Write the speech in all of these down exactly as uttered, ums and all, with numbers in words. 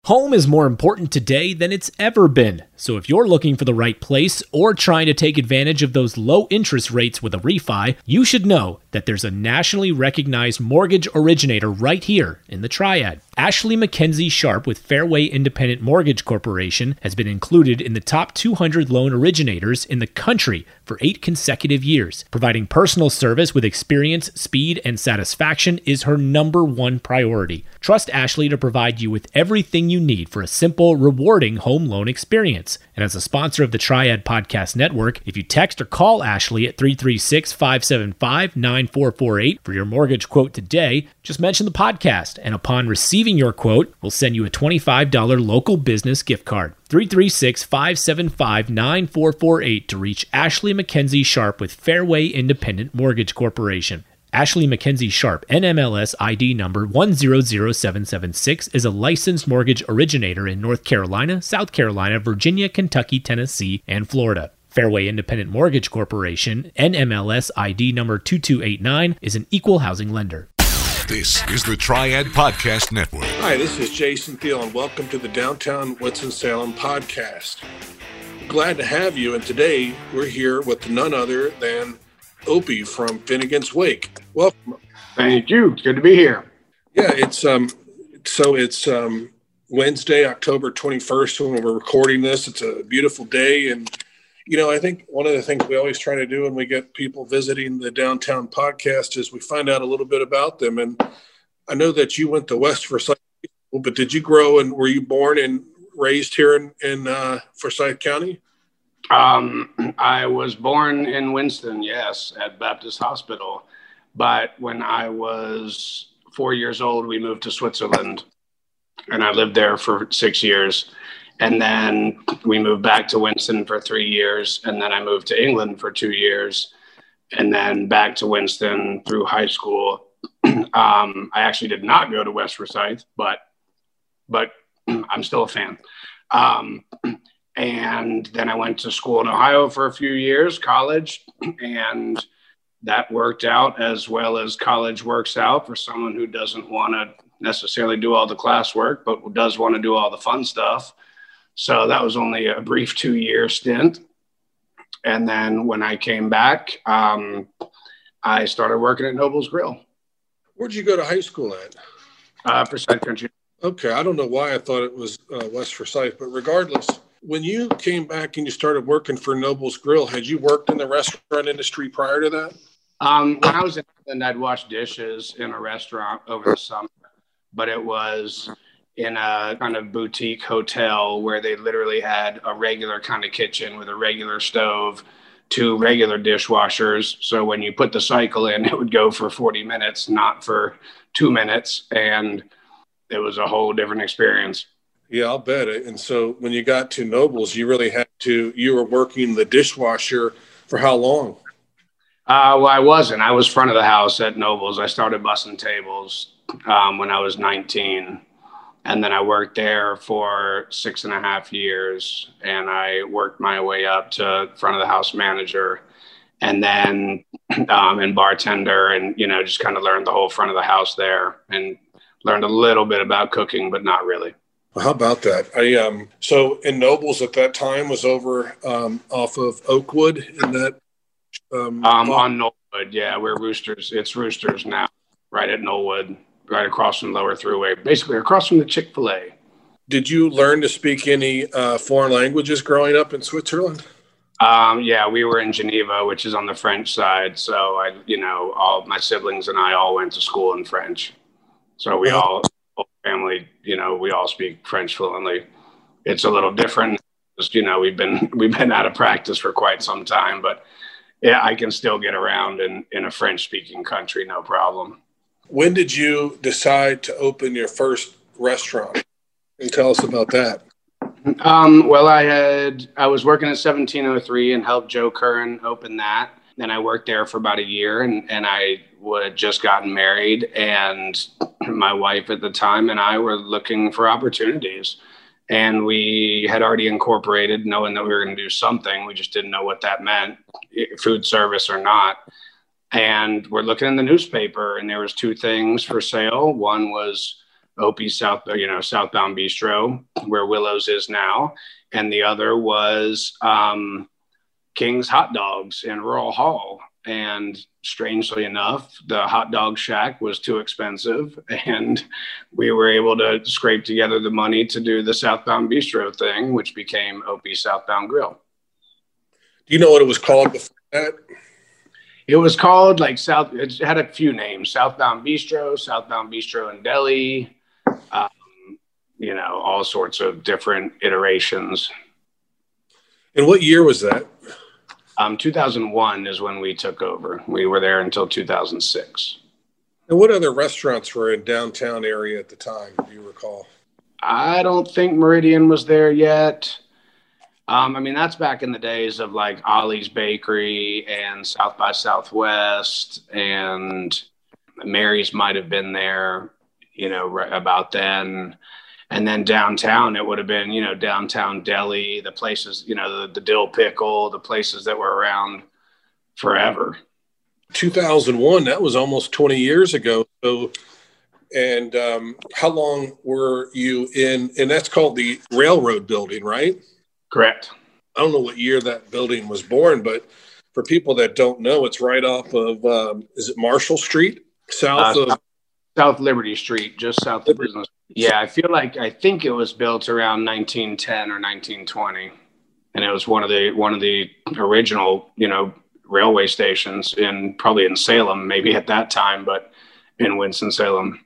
Home is more important today than it's ever been, so if you're looking for the right place or trying to take advantage of those low interest rates with a refi, you should know that there's a nationally recognized mortgage originator right here in the Triad. Ashley Mackenzie Sharp with Fairway Independent Mortgage Corporation has been included in the top two hundred loan originators in the country for eight consecutive years. Providing personal service with experience, speed, and satisfaction is her number one priority. Trust Ashley to provide you with everything you need for a simple, rewarding home loan experience. And as a sponsor of the Triad Podcast Network, if you text or call Ashley at three three six, five seven five, nine four four eight for your mortgage quote today, just mention the podcast, and upon receiving your quote, we'll send you a twenty-five dollars local business gift card. three three six, five seven five, nine four four eight to reach Ashley Mackenzie Sharp with Fairway Independent Mortgage Corporation. Ashley Mackenzie Sharp, N M L S I D number one zero zero seven seven six, is a licensed mortgage originator in North Carolina, South Carolina, Virginia, Kentucky, Tennessee, and Florida. Fairway Independent Mortgage Corporation, N M L S I D number two two eight nine, is an equal housing lender. This is the Triad Podcast Network. Hi, this is Jason Thiel, and welcome to the Downtown Winston-Salem podcast. Glad to have you, and today we're here with none other than Opie from Finnegan's Wake. Welcome. Thank you. It's good to be here. Yeah, it's um, so it's um, Wednesday, October twenty-first when we're recording this. It's a beautiful day, and you know, I think one of the things we always try to do when we get people visiting the Downtown podcast is we find out a little bit about them. And I know that you went to West Forsyth, but did you grow and were you born and raised here in, in uh, Forsyth County? Um, I was born in Winston, yes, at Baptist Hospital. But when I was four years old, we moved to Switzerland, and I lived there for six years. And then we moved back to Winston for three years. And then I moved to England for two years and then back to Winston through high school. um, I actually did not go to West Forsyth, but, but I'm still a fan. Um, and then I went to school in Ohio for a few years, college, and that worked out as well as college works out for someone who doesn't want to necessarily do all the classwork, but does want to do all the fun stuff. So that was only a brief two-year stint. And then when I came back, um, I started working at Noble's Grill. Where'd you go to high school at? Uh, Forsyth Country. Okay, I don't know why I thought it was uh, West Forsyth, but regardless, when you came back and you started working for Noble's Grill, had you worked in the restaurant industry prior to that? Um, when I was in England, I'd wash dishes in a restaurant over the summer, but it was in a kind of boutique hotel where they literally had a regular kind of kitchen with a regular stove, two regular dishwashers. So when you put the cycle in, it would go for forty minutes, not for two minutes. And it was a whole different experience. Yeah, I'll bet it. And so when you got to Noble's, you really had to, you were working the dishwasher for how long? Uh, well, I wasn't. I was front of the house at Noble's. I started bussing tables um, when I was nineteen. And then I worked there for six and a half years, and I worked my way up to front of the house manager, and then um, and bartender, and you know, just kind of learned the whole front of the house there, and learned a little bit about cooking, but not really. Well, how about that? I um so in Nobles at that time was over um, off of Oakwood in that um, um on Knollwood, yeah, we're Roosters. It's Roosters now, right at Knollwood. Right across from Lower Thruway, basically across from the Chick-fil-A. Did you learn to speak any uh, foreign languages growing up in Switzerland? Um, yeah, we were in Geneva, which is on the French side. So I, you know, all my siblings and I all went to school in French. So we all, whole family, you know, we all speak French fluently. It's a little different. Just, you know, we've been we've been out of practice for quite some time, but yeah, I can still get around in in a French-speaking country, no problem. When did you decide to open your first restaurant? And tell us about that. Um, well, I had I was working at seventeen oh three and helped Joe Curran open that. Then I worked there for about a year, and, and I had just gotten married, and my wife at the time and I were looking for opportunities. And we had already incorporated, knowing that we were going to do something. We just didn't know what that meant, food service or not. And we're looking in the newspaper, and there was two things for sale. One was Opie's South, you know, Southbound Bistro, where Willow's is now. And the other was um, King's Hot Dogs in Rural Hall. And strangely enough, the hot dog shack was too expensive. And we were able to scrape together the money to do the Southbound Bistro thing, which became Opie's Southbound Grill. Do you know what it was called before that? It was called like South, it had a few names, Southbound Bistro, Southbound Bistro and Deli, um, you know, all sorts of different iterations. And what year was that? Um, two thousand one is when we took over. We were there until two thousand six. And what other restaurants were in downtown area at the time, do you recall? I don't think Meridian was there yet. Um, I mean, that's back in the days of like Ollie's Bakery and South by Southwest, and Mary's might have been there, you know, right about then. And then downtown, it would have been, you know, Downtown Deli, the places, you know, the, the Dill Pickle, the places that were around forever. two thousand one, that was almost twenty years ago. So, and um, how long were you in, and that's called the Railroad Building, right? Correct. I don't know what year that building was born, but for people that don't know, it's right off of, um, is it Marshall Street? South uh, of South Liberty Street, just south of Business. Yeah, I feel like, I think it was built around nineteen ten or nineteen twenty. And it was one of the, one of the original, you know, railway stations in, probably in Salem, maybe at that time, but in Winston-Salem.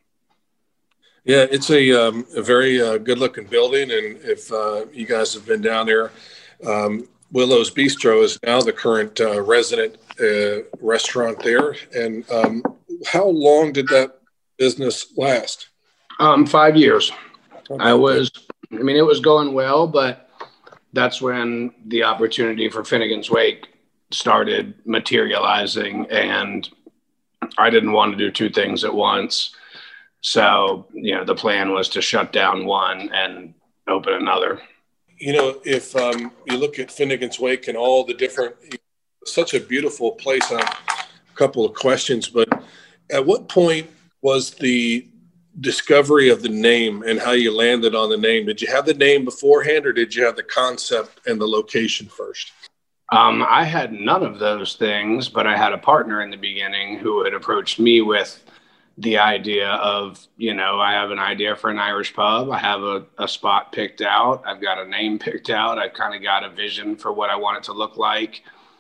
Yeah, it's a, um, a very uh, good looking building. And if uh, you guys have been down there, um, Willow's Bistro is now the current uh, resident uh, restaurant there. And um, how long did that business last? Um, five years. I was, I mean, it was going well, but that's when the opportunity for Finnegan's Wake started materializing, and I didn't want to do two things at once. So, you know, the plan was to shut down one and open another. You know, if um, you look at Finnegan's Wake and all the different, such a beautiful place. I have a couple of questions, but at what point was the discovery of the name and how you landed on the name? Did you have the name beforehand, or did you have the concept and the location first? Um, I had none of those things, but I had a partner in the beginning who had approached me with the idea of, you know, I have an idea for an Irish pub. I have a, a spot picked out. I've got a name picked out. I've kind of got a vision for what I want it to look like.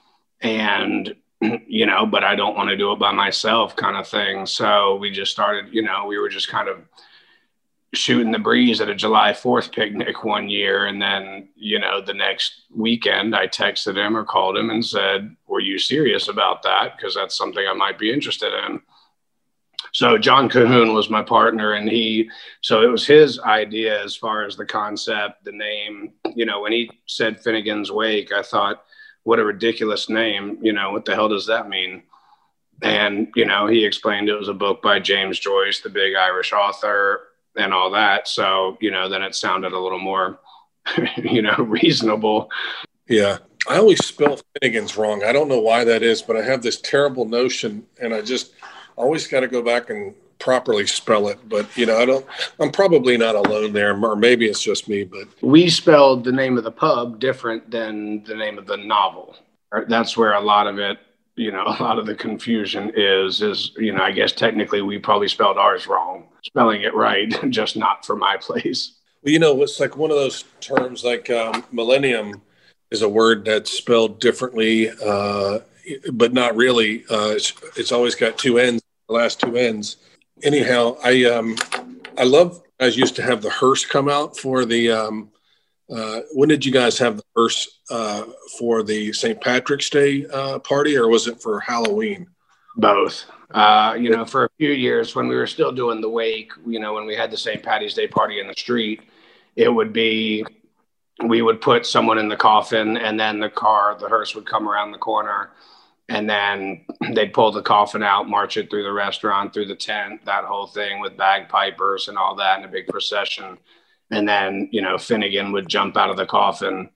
And, you know, but I don't want to do it by myself, kind of thing. So we just started, you know, we were just kind of shooting the breeze at a July fourth picnic one year. And then, you know, the next weekend I texted him or called him and said, were you serious about that? Because that's something I might be interested in. So John Cahoon was my partner, and he, so it was his idea as far as the concept, the name. You know, when he said Finnegan's Wake, I thought, what a ridiculous name. You know, what the hell does that mean? And, you know, he explained it was a book by James Joyce, the big Irish author, and all that. So, you know, then it sounded a little more, you know, reasonable. Yeah. I always spell Finnegan's wrong. I don't know why that is, but I have this terrible notion, and I just always got to go back and properly spell it. But, you know, I don't, I'm probably not alone there, or maybe it's just me, but we spelled the name of the pub different than the name of the novel. That's where a lot of it, you know, a lot of the confusion is, is, you know, I guess technically we probably spelled ours wrong, spelling it right, just not for my place. Well, you know, it's like one of those terms like um, millennium is a word that's spelled differently, uh, but not really. Uh, it's, it's always got two ends, the last two ends. Anyhow, I um, I love, you guys used to have the hearse come out for the, um, uh, when did you guys have the hearse uh, for the Saint Patrick's Day uh, party, or was it for Halloween? Both. Uh, you know, for a few years when we were still doing the wake, you know, when we had the Saint Patty's Day party in the street, it would be, we would put someone in the coffin, and then the car, the hearse would come around the corner, and then they'd pull the coffin out, march it through the restaurant, through the tent, that whole thing with bagpipers and all that in a big procession. And then, you know, Finnegan would jump out of the coffin.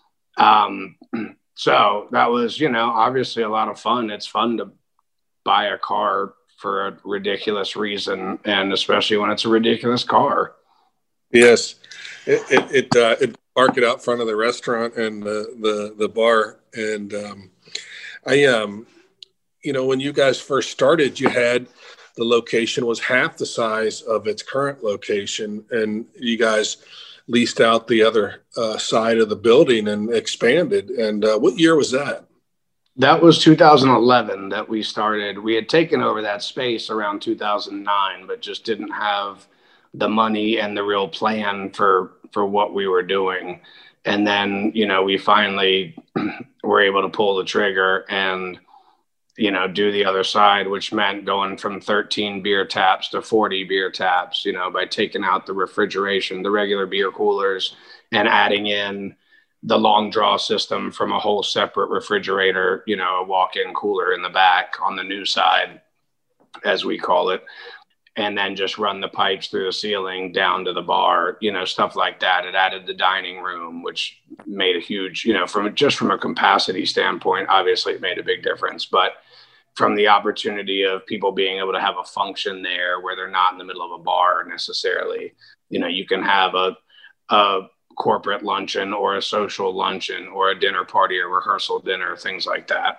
Um, so that was, you know, obviously a lot of fun. It's fun to buy a car for a ridiculous reason, and especially when it's a ridiculous car. Yes, it it it, uh, it park it out front of the restaurant and the the, the bar, and um, I um, you know, when you guys first started, you had the location was half the size of its current location, and you guys leased out the other uh, side of the building and expanded. And uh, what year was that? That was two thousand eleven that we started. We had taken over that space around two thousand nine, but just didn't have the money and the real plan for, for what we were doing. And then, you know, we finally were able to pull the trigger and, you know, do the other side, which meant going from thirteen beer taps to forty beer taps, you know, by taking out the refrigeration, the regular beer coolers, and adding in the long draw system from a whole separate refrigerator, you know, a walk-in cooler in the back on the new side, as we call it, and then just run the pipes through the ceiling down to the bar, you know, stuff like that. It added the dining room, which made a huge, you know, from just from a capacity standpoint, obviously it made a big difference. But from the opportunity of people being able to have a function there where they're not in the middle of a bar necessarily, you know, you can have a, a corporate luncheon or a social luncheon or a dinner party or rehearsal dinner, things like that.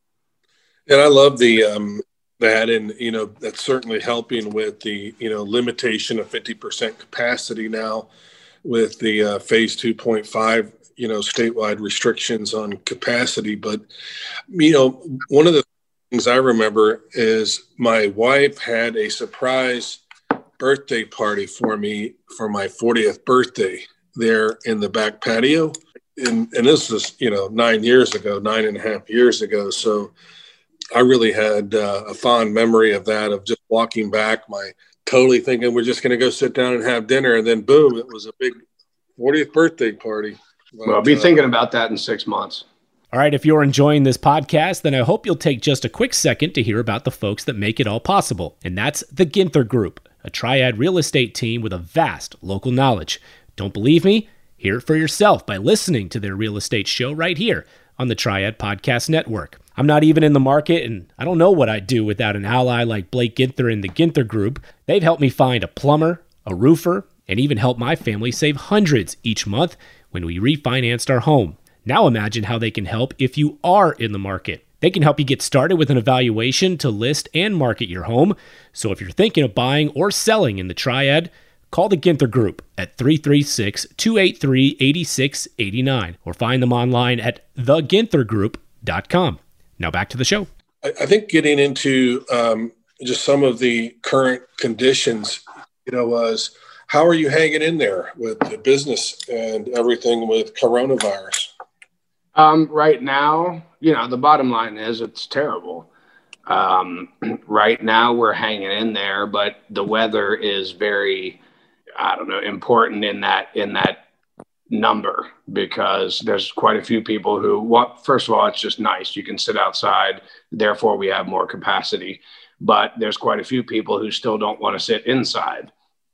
And I love the, um, that, and, you know, that's certainly helping with the, you know, limitation of fifty percent capacity now with the uh, phase two point five, you know, statewide restrictions on capacity. But, you know, one of the things I remember is my wife had a surprise birthday party for me for my fortieth birthday there in the back patio. And, and this was, you know, nine years ago, nine and a half years ago. So I really had uh, a fond memory of that, of just walking back, my totally thinking we're just going to go sit down and have dinner. And then boom, it was a big fortieth birthday party. But, well, be uh, thinking about that in six months. All right, if you're enjoying this podcast, then I hope you'll take just a quick second to hear about the folks that make it all possible. And that's the Ginther Group, a triad real estate team with a vast local knowledge. Don't believe me? Hear it for yourself by listening to their real estate show right here on the Triad Podcast Network. I'm not even in the market, and I don't know what I'd do without an ally like Blake Ginther and the Ginther Group. They've helped me find a plumber, a roofer, and even helped my family save hundreds each month when we refinanced our home. Now imagine how they can help if you are in the market. They can help you get started with an evaluation to list and market your home. So if you're thinking of buying or selling in the Triad, call the Ginther Group at three three six, two eight three, eight six eight nine or find them online at the ginther group dot com. Now back to the show. I, I think getting into um, just some of the current conditions, you know, was how are you hanging in there with the business and everything with coronavirus? Um, right now, you know, the bottom line is it's terrible. Um, right now we're hanging in there, but the weather is very, I don't know, important in that, in that number, because there's quite a few people who want, first of all, it's just nice. You can sit outside, therefore we have more capacity, but there's quite a few people who still don't want to sit inside.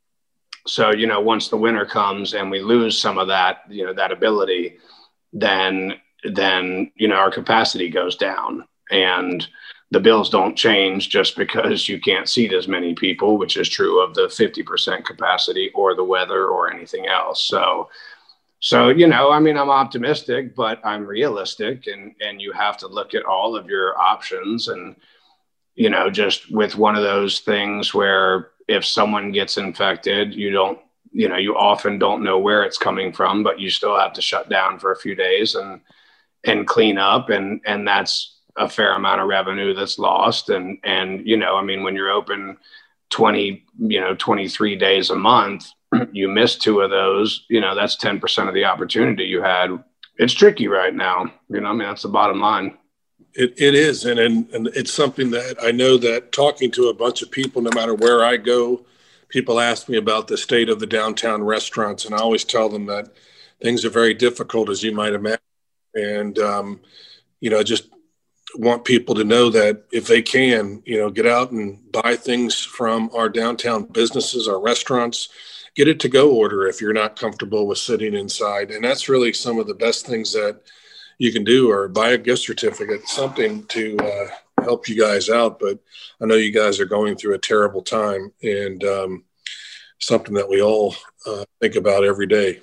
So, you know, once the winter comes and we lose some of that, you know, that ability, then, then, you know, our capacity goes down and the bills don't change just because you can't seat as many people, which is true of the fifty percent capacity or the weather or anything else. So, So, you know, I mean, I'm optimistic, but I'm realistic, and, and you have to look at all of your options. And, you know, just with one of those things where if someone gets infected, you don't, you know, you often don't know where it's coming from, but you still have to shut down for a few days and, and clean up. And, and that's a fair amount of revenue that's lost. And, and, you know, I mean, when you're open twenty, you know, twenty-three days a month, you miss two of those, you know, that's ten percent of the opportunity you had. It's tricky right now. You know, I mean, that's the bottom line. It It is. And, and, and it's something that I know that talking to a bunch of people, no matter where I go, people ask me about the state of the downtown restaurants. And I always tell them that things are very difficult, as you might imagine. And, um, you know, just want people to know that if they can, you know, get out and buy things from our downtown businesses, our restaurants, get it to go order if you're not comfortable with sitting inside. And that's really some of the best things that you can do, or buy a gift certificate, something to, uh, help you guys out, but I know you guys are going through a terrible time, and um, something that we all uh, think about every day.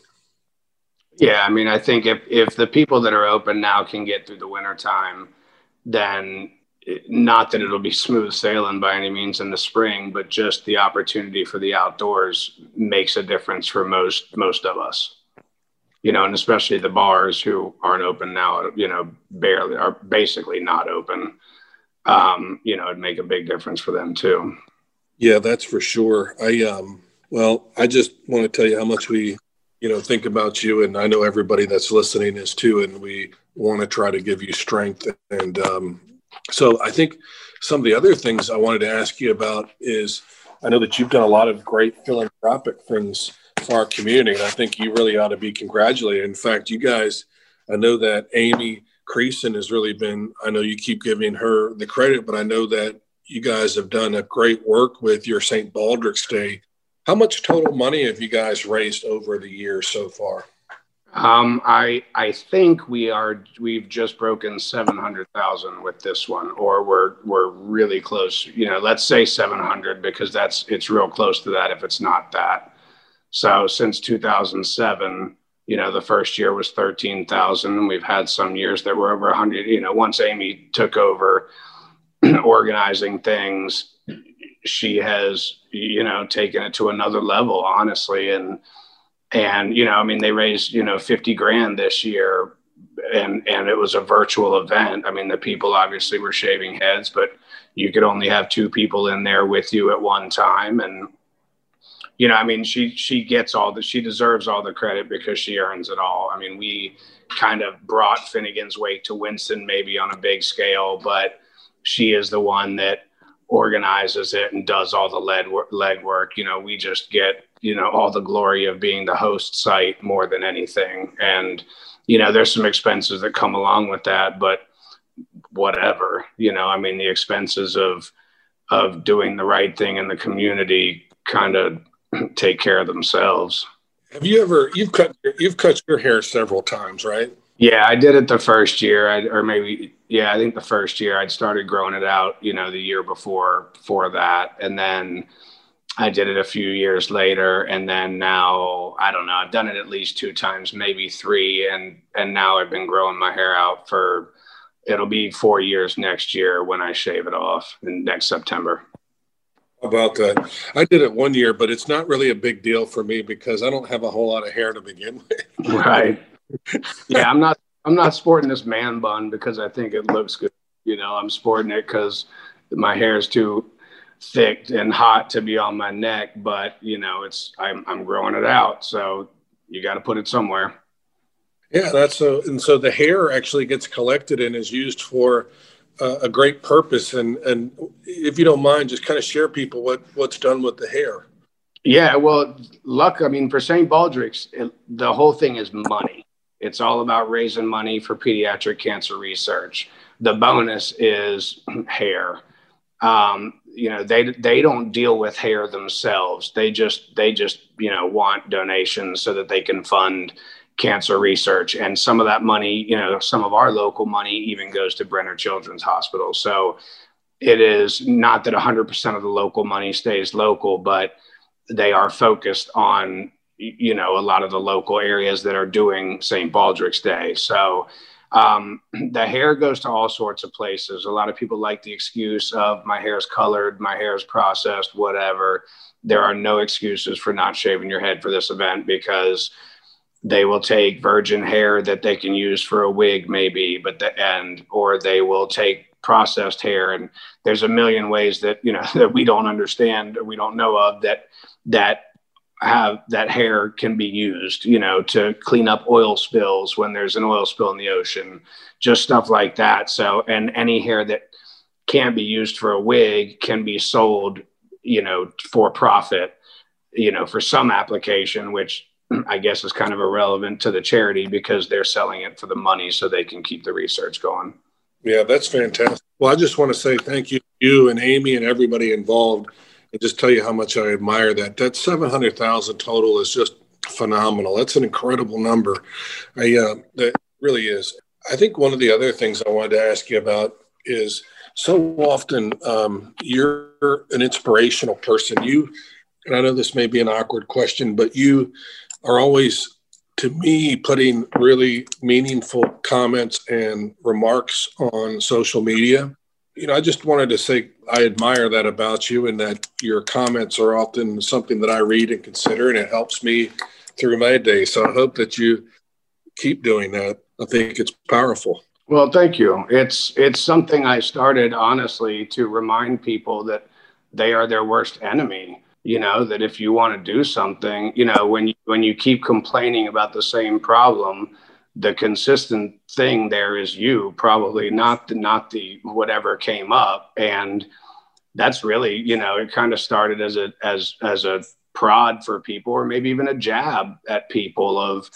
Yeah, I mean, I think if, if the people that are open now can get through the winter time, then it, not that it'll be smooth sailing by any means in the spring, but just the opportunity for the outdoors makes a difference for most most of us. You know, and especially the bars who aren't open now, you know, barely are basically not open. Um, you know, it'd make a big difference for them too. Yeah, that's for sure. I um, well, I just want to tell you how much we, you know, think about you, and I know everybody that's listening is too, and we want to try to give you strength. And um, so I think some of the other things I wanted to ask you about is, I know that you've done a lot of great philanthropic things for our community, and I think you really ought to be congratulated. In fact, you guys, I know that Amy Creason has really been, I know you keep giving her the credit, but I know that you guys have done a great work with your Saint Baldrick's Day. How much total money have you guys raised over the year so far? Um, I I think we are we've just broken seven hundred thousand with this one, or we're we're really close. You know, let's say seven hundred, because that's it's real close to that if it's not that. So since two thousand seven, you know, the first year was thirteen thousand, and we've had some years that were over one hundred. You know, once Amy took over organizing things, she has, you know, taken it to another level, honestly. And, and, you know, I mean, they raised, you know, fifty grand this year, and, and it was a virtual event. I mean, the people obviously were shaving heads, but you could only have two people in there with you at one time. And, you know, I mean, she, she gets all the, she deserves all the credit because she earns it all. I mean, we kind of brought Finnegan's Wake to Winston, maybe on a big scale, but she is the one that organizes it and does all the lead work, leg work. You know, we just get, you know, all the glory of being the host site more than anything. And, you know, there's some expenses that come along with that, but whatever, you know, I mean, the expenses of, of doing the right thing in the community kind of take care of themselves. Have you ever, you've cut, you've cut your hair several times, right? Yeah, I did it the first year, I, or maybe, yeah, I think the first year I'd started growing it out, you know, the year before for that. And then I did it a few years later. And then now, I don't know, I've done it at least two times, maybe three. And, and now I've been growing my hair out for, it'll be four years next year when I shave it off in next September. How about that? I did it one year, but it's not really a big deal for me because I don't have a whole lot of hair to begin with. Right. Yeah, I'm not I'm not sporting this man bun because I think it looks good. You know, I'm sporting it because my hair is too thick and hot to be on my neck, but you know, it's I'm I'm growing it out, so you got to put it somewhere. Yeah, that's so. And so the hair actually gets collected and is used for uh, a great purpose. And and if you don't mind, just kind of share people what what's done with the hair. Yeah, well, luck. I mean, for Saint Baldrick's, it, the whole thing is money. It's all about raising money for pediatric cancer research. The bonus is hair. Um, you know, they they don't deal with hair themselves. They just they just you know want donations so that they can fund cancer research. And some of that money, you know, some of our local money even goes to Brenner Children's Hospital. So it is not that one hundred percent of the local money stays local, but they are focused on, you know, a lot of the local areas that are doing Saint Baldrick's Day. So um, the hair goes to all sorts of places. A lot of people like the excuse of my hair is colored, my hair is processed, whatever. There are no excuses for not shaving your head for this event, because they will take virgin hair that they can use for a wig maybe, but the end, or they will take processed hair. And there's a million ways that, you know, that we don't understand or we don't know of that, that have that hair can be used, you know, to clean up oil spills when there's an oil spill in the ocean, just stuff like that. So, and any hair that can be used for a wig can be sold, you know, for profit, you know, for some application, which I guess is kind of irrelevant to the charity because they're selling it for the money so they can keep the research going. Yeah, that's fantastic. Well, I just want to say thank you to you and Amy and everybody involved, and just tell you how much I admire that. That seven hundred thousand total is just phenomenal. That's an incredible number. I, uh, that really is. I think one of the other things I wanted to ask you about, is so often um, you're an inspirational person. You, and I know this may be an awkward question, but you are always, to me, putting really meaningful comments and remarks on social media. You know, I just wanted to say I admire that about you, and that your comments are often something that I read and consider, and it helps me through my day. So I hope that you keep doing that. I think it's powerful. Well, thank you. It's it's something I started, honestly, to remind people that they are their worst enemy. You know, that if you want to do something, you know, when you, when you keep complaining about the same problem, the consistent thing there is you, probably not the, not the whatever came up. And that's really, you know, it kind of started as a as as a prod for people, or maybe even a jab at people of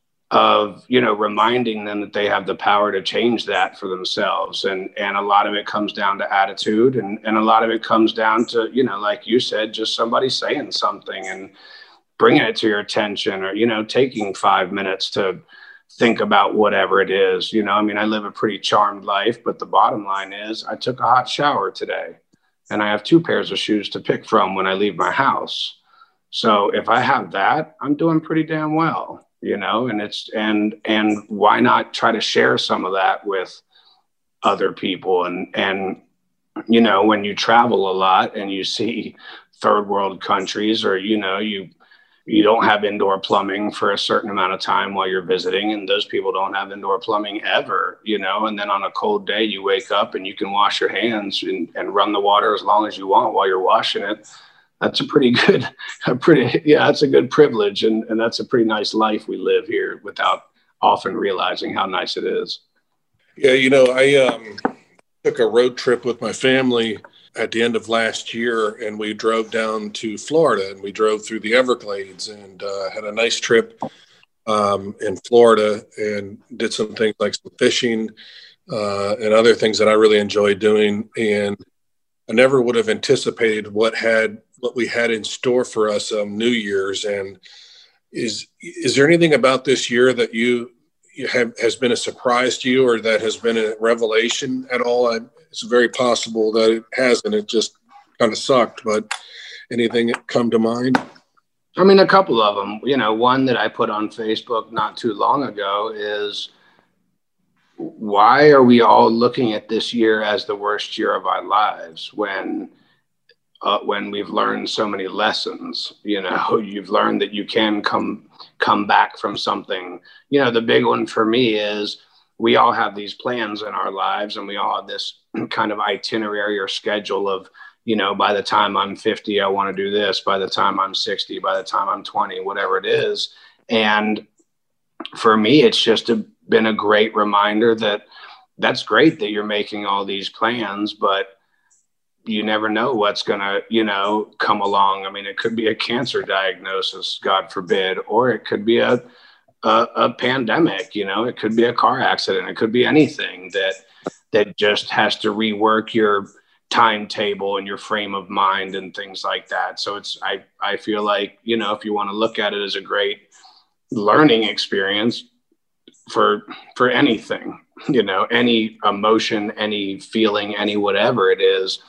of, you know, reminding them that they have the power to change that for themselves. And, and a lot of it comes down to attitude, and, and a lot of it comes down to, you know, like you said, just somebody saying something and bringing it to your attention, or, you know, taking five minutes to think about whatever it is. You know, I mean, I live a pretty charmed life, but the bottom line is I took a hot shower today, and I have two pairs of shoes to pick from when I leave my house. So if I have that, I'm doing pretty damn well. You know, and it's, and, and why not try to share some of that with other people? And, and, you know, when you travel a lot and you see third world countries, or, you know, you, you don't have indoor plumbing for a certain amount of time while you're visiting, and those people don't have indoor plumbing ever, you know, and then on a cold day you wake up and you can wash your hands and, and run the water as long as you want while you're washing it. That's a pretty good, a pretty, yeah, that's a good privilege. And, and that's a pretty nice life we live here without often realizing how nice it is. Yeah. You know, I um, took a road trip with my family at the end of last year, and we drove down to Florida, and we drove through the Everglades, and uh, had a nice trip um, in Florida, and did some things like some fishing uh, and other things that I really enjoyed doing. And I never would have anticipated what had what we had in store for us um, New Year's. And is is there anything about this year that you, you have has been a surprise to you, or that has been a revelation at all? I, it's very possible that it hasn't. It just kind of sucked. But anything that come to mind? I mean, a couple of them. You know, one that I put on Facebook not too long ago is, why are we all looking at this year as the worst year of our lives when uh, when we've learned so many lessons? You know, you've learned that you can come come back from something. You know, the big one for me is we all have these plans in our lives, and we all have this kind of itinerary or schedule of, you know, by the time I'm fifty, I want to do this. By the time I'm sixty, by the time I'm twenty, whatever it is. And for me, it's just a been a great reminder that that's great that you're making all these plans, but you never know what's going to, you know, come along. I mean, it could be a cancer diagnosis, God forbid, or it could be a, a, a pandemic, you know, it could be a car accident. It could be anything that, that just has to rework your timetable and your frame of mind and things like that. So it's, I, I feel like, you know, if you want to look at it as a great learning experience, for for anything, you know, any emotion, any feeling, any whatever it is,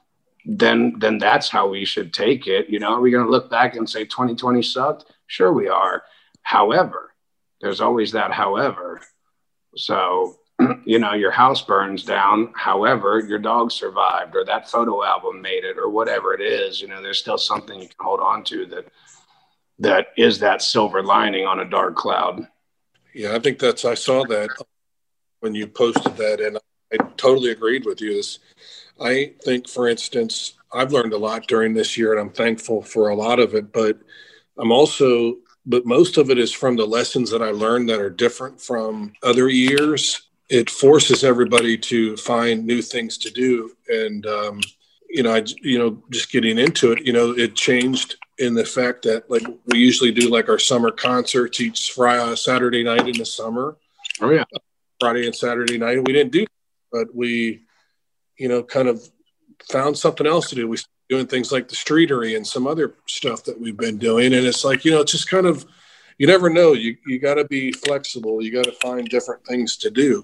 then then that's how we should take it. You know, are we going to look back and say twenty twenty sucked? Sure we are. However, there's always that however. So, you know, your house burns down. However, your dog survived, or that photo album made it, or whatever it is. You know, there's still something you can hold on to that that is that silver lining on a dark cloud. Yeah, I think that's, I saw that when you posted that, and I totally agreed with you. This, I think, for instance, I've learned a lot during this year, and I'm thankful for a lot of it, but I'm also, but most of it is from the lessons that I learned that are different from other years. It forces everybody to find new things to do. And, um, you know, I, you know, just getting into it, you know, it changed in the fact that, like, we usually do like our summer concerts each Friday, Saturday night in the summer. Oh yeah. Friday and Saturday night. We didn't do that, but we, you know, kind of found something else to do. We started doing things like the Streetery and some other stuff that we've been doing. And it's like, you know, it's just kind of, you never know. You, you got to be flexible. You got to find different things to do.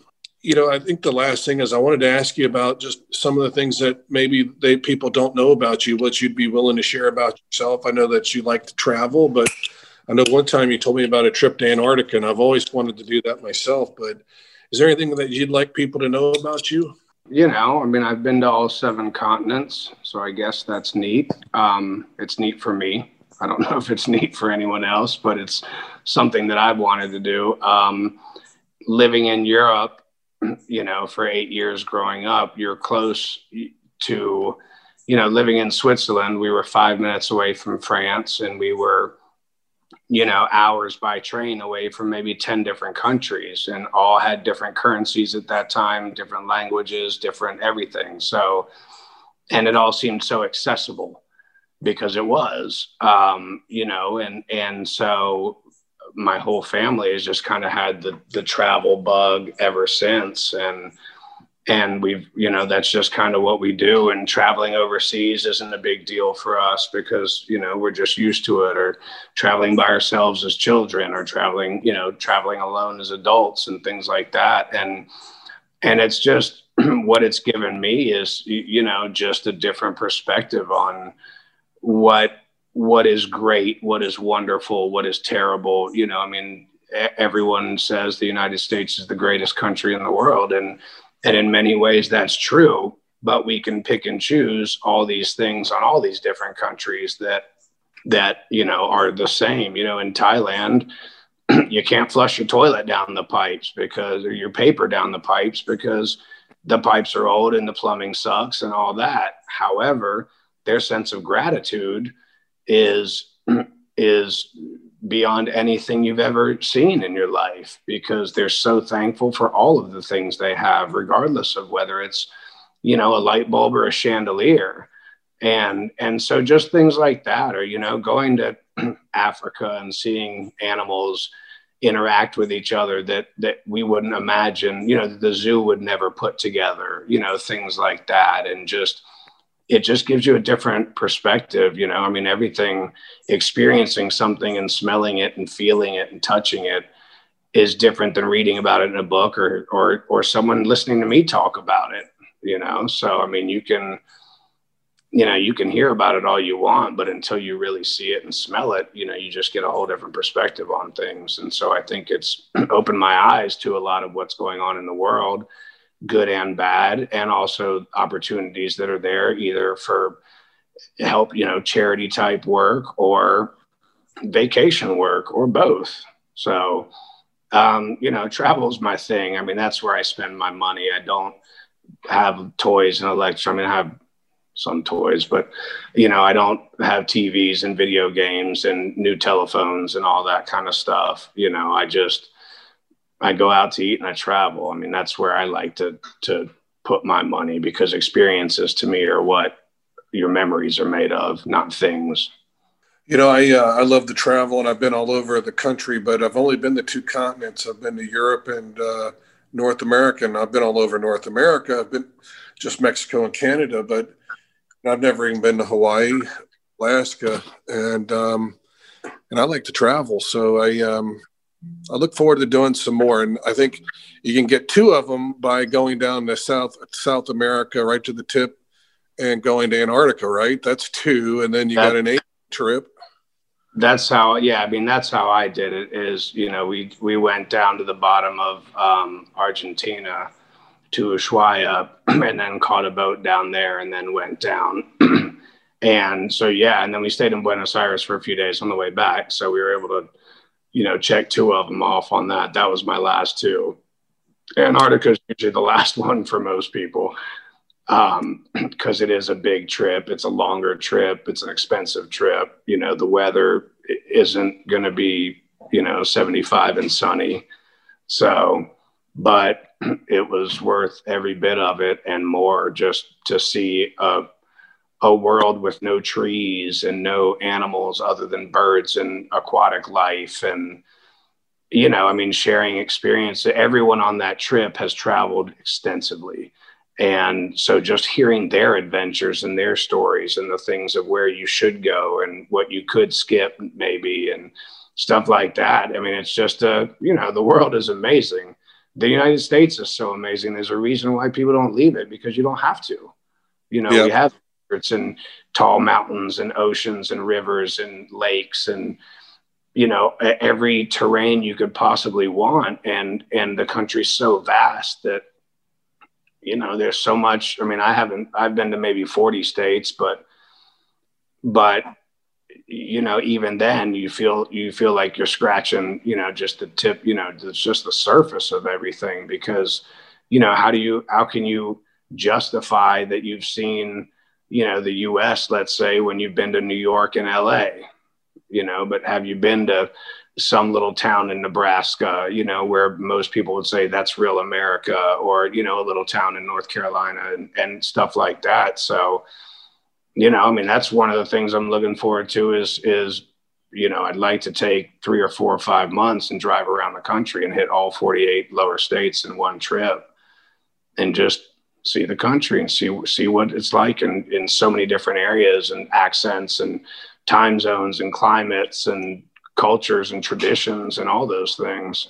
you know, I think the last thing is I wanted to ask you about just some of the things that maybe they people don't know about you, what you'd be willing to share about yourself. I know that you like to travel, but I know one time you told me about a trip to Antarctica, and I've always wanted to do that myself. But is there anything that you'd like people to know about you? You know, I mean, I've been to all seven continents, so I guess that's neat. Um, it's neat for me. I don't know if it's neat for anyone else, but it's something that I've wanted to do. Um, living in Europe, you know, for eight years growing up, you're close to, you know, living in Switzerland. We were five minutes away from France, and we were, you know, hours by train away from maybe ten different countries, and all had different currencies at that time, different languages, different everything. So, and it all seemed so accessible because it was, um, you know, and, and so my whole family has just kind of had the, the travel bug ever since. And, and we've, you know, that's just kind of what we do. And traveling overseas isn't a big deal for us because, you know, we're just used to it, or traveling by ourselves as children, or traveling, you know, traveling alone as adults and things like that. And, and it's just what it's given me is, you know, just a different perspective on what, what is great, what is wonderful, what is terrible. You know, I mean, everyone says the United States is the greatest country in the world. And, and in many ways that's true, but we can pick and choose all these things on all these different countries that, that, you know, are the same. You know, in Thailand, you can't flush your toilet down the pipes because, or your paper down the pipes because the pipes are old and the plumbing sucks and all that. However, their sense of gratitude is, is beyond anything you've ever seen in your life, because they're so thankful for all of the things they have, regardless of whether it's, you know, a light bulb or a chandelier. And, and so just things like that, or, you know, going to Africa and seeing animals interact with each other that, that we wouldn't imagine, you know, that the zoo would never put together, you know, things like that. And just, it just gives you a different perspective. You know, I mean, everything, experiencing something and smelling it and feeling it and touching it is different than reading about it in a book, or, or, or someone listening to me talk about it, you know? So, I mean, you can, you know, you can hear about it all you want, but until you really see it and smell it, you know, you just get a whole different perspective on things. And so I think it's opened my eyes to a lot of what's going on in the world, good and bad, and also opportunities that are there either for help, you know, charity type work or vacation work or both. So, um, you know, travel is my thing. I mean, that's where I spend my money. I don't have toys and electronics. I mean, I have some toys, but, you know, I don't have T Vs and video games and new telephones and all that kind of stuff. You know, I just, I go out to eat and I travel. I mean, that's where I like to, to put my money, because experiences to me are what your memories are made of, not things. You know, I, uh, I love to travel, and I've been all over the country, but I've only been to two continents. I've been to Europe and uh, North America, and I've been all over North America. I've been just Mexico and Canada, but I've never even been to Hawaii, Alaska, and, um, and I like to travel. So I, um, I look forward to doing some more. And I think you can get two of them by going down to South, South America, right to the tip, and going to Antarctica, right? That's two. And then you that, got an eight trip. That's how, yeah. I mean, that's how I did it is, you know, we, we went down to the bottom of um, Argentina to Ushuaia and then caught a boat down there and then went down. And so, yeah. And then we stayed in Buenos Aires for a few days on the way back. So we were able to, you know, check two of them off on that. That was my last two. Antarctica is usually the last one for most people, um, because it is a big trip. It's a longer trip. It's an expensive trip. You know, the weather isn't going to be, you know, seventy-five and sunny. So, but it was worth every bit of it and more, just to see a, a world with no trees and no animals other than birds and aquatic life. And, you know, I mean, sharing experience. Everyone on that trip has traveled extensively. And so just hearing their adventures and their stories and the things of where you should go and what you could skip maybe and stuff like that. I mean, it's just a, you know, the world is amazing, the United States is so amazing. There's a reason why people don't leave it, because you don't have to. You know, Yeah. we have it's in tall mountains and oceans and rivers and lakes and, you know, every terrain you could possibly want. And, and the country's so vast that, you know, there's so much. I mean, I haven't, I've been to maybe forty states, but, but, you know, even then you feel, you feel like you're scratching, you know, just the tip, you know, it's just the surface of everything, because, you know, how do you, how can you justify that you've seen, you know, the U S, let's say, when you've been to New York and L A, you know, but have you been to some little town in Nebraska, you know, where most people would say that's real America, or, you know, a little town in North Carolina and, and stuff like that. So, you know, I mean, that's one of the things I'm looking forward to is, is, you know, I'd like to take three or four or five months and drive around the country and hit all forty-eight lower states in one trip and just see the country and see, see what it's like in, in so many different areas and accents and time zones and climates and cultures and traditions and all those things.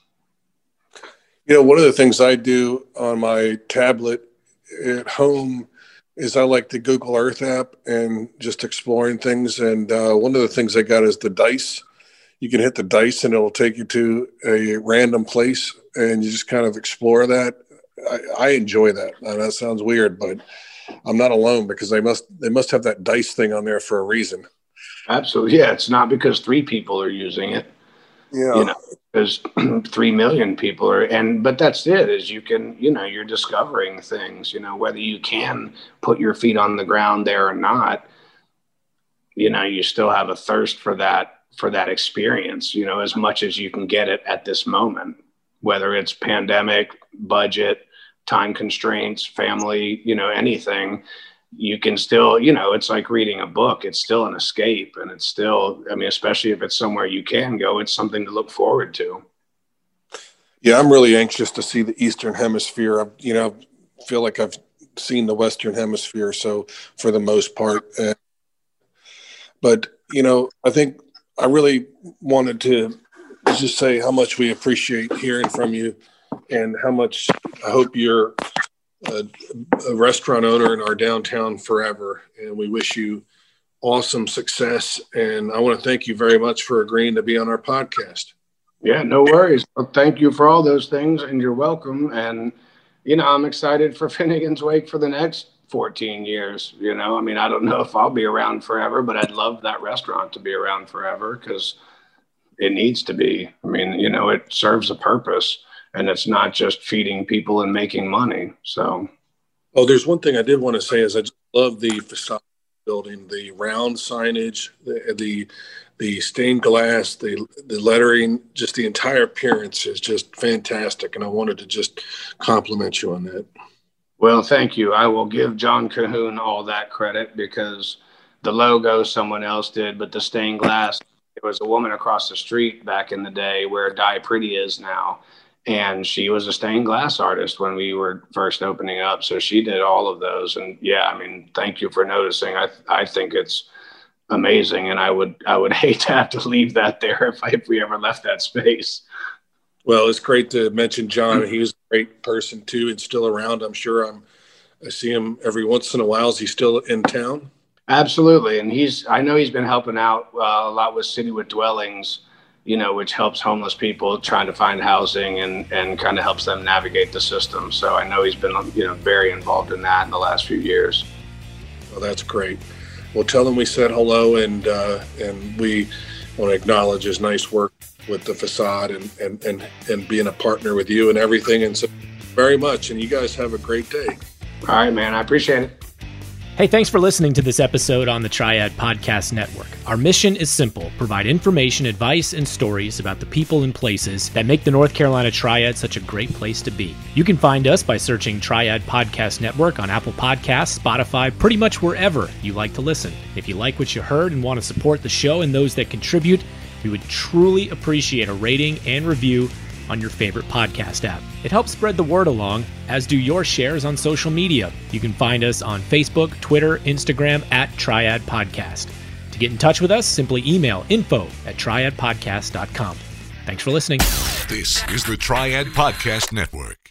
You know, one of the things I do on my tablet at home is I like the Google Earth app and just exploring things. And uh, one of the things I got is the dice. You can hit the dice and it'll take you to a random place and you just kind of explore that. I, I enjoy that. And that sounds weird, but I'm not alone, because they must, they must have that dice thing on there for a reason. Absolutely. Yeah. It's not because three people are using it. Yeah. You know, because three million people are, and, but that's it, is you can, you know, you're discovering things, you know, whether you can put your feet on the ground there or not, you know, you still have a thirst for that, for that experience, you know, as much as you can get it at this moment, whether it's pandemic, budget, time constraints, family, you know, anything. You can still, you know, it's like reading a book. It's still an escape. And it's still, I mean, especially if it's somewhere you can go, it's something to look forward to. Yeah, I'm really anxious to see the Eastern Hemisphere. I, you know, feel like I've seen the Western Hemisphere, so for the most part. Uh, but, you know, I think I really wanted to just say how much we appreciate hearing from you and how much I hope you're A, a restaurant owner in our downtown forever, and we wish you awesome success. And I want to thank you very much for agreeing to be on our podcast. Yeah, no worries. Well, thank you for all those things, and you're welcome. And, you know, I'm excited for Finnegan's Wake for the next fourteen years. You know, I mean, I don't know if I'll be around forever, but I'd love that restaurant to be around forever, because it needs to be. I mean, you know, it serves a purpose. And it's not just feeding people and making money. So, oh, there's one thing I did want to say is I just love the facade building, the round signage, the the, the stained glass, the the lettering, just the entire appearance is just fantastic. And I wanted to just compliment you on that. Well, thank you. I will give John Cahoon all that credit, because the logo someone else did, but the stained glass, it was a woman across the street back in the day where Die Pretty is now. And she was a stained glass artist when we were first opening up. So she did all of those. And yeah, I mean, thank you for noticing. I I think it's amazing. And I would, I would hate to have to leave that there if, I, if we ever left that space. Well, it's great to mention John. He was a great person too, and still around. I'm sure I'm, I see him every once in a while. Is he still in town? Absolutely. And he's, I know he's been helping out uh, a lot with City with Dwellings, you know, which helps homeless people trying to find housing and, and kind of helps them navigate the system. So I know he's been, you know, very involved in that in the last few years. Well, that's great. Well, tell him we said hello, and uh, and we want to acknowledge his nice work with the facade and, and, and, and being a partner with you and everything. And so very much. And you guys have a great day. All right, man. I appreciate it. Hey, thanks for listening to this episode on the Triad Podcast Network. Our mission is simple: provide information, advice, and stories about the people and places that make the North Carolina Triad such a great place to be. You can find us by searching Triad Podcast Network on Apple Podcasts, Spotify, pretty much wherever you like to listen. If you like what you heard and want to support the show and those that contribute, we would truly appreciate a rating and review on your favorite podcast app. It helps spread the word along, as do your shares on social media. You can find us on Facebook, Twitter, Instagram at Triad Podcast. To get in touch with us, simply email info at triad podcast dot com. Thanks for listening. This is the Triad Podcast Network.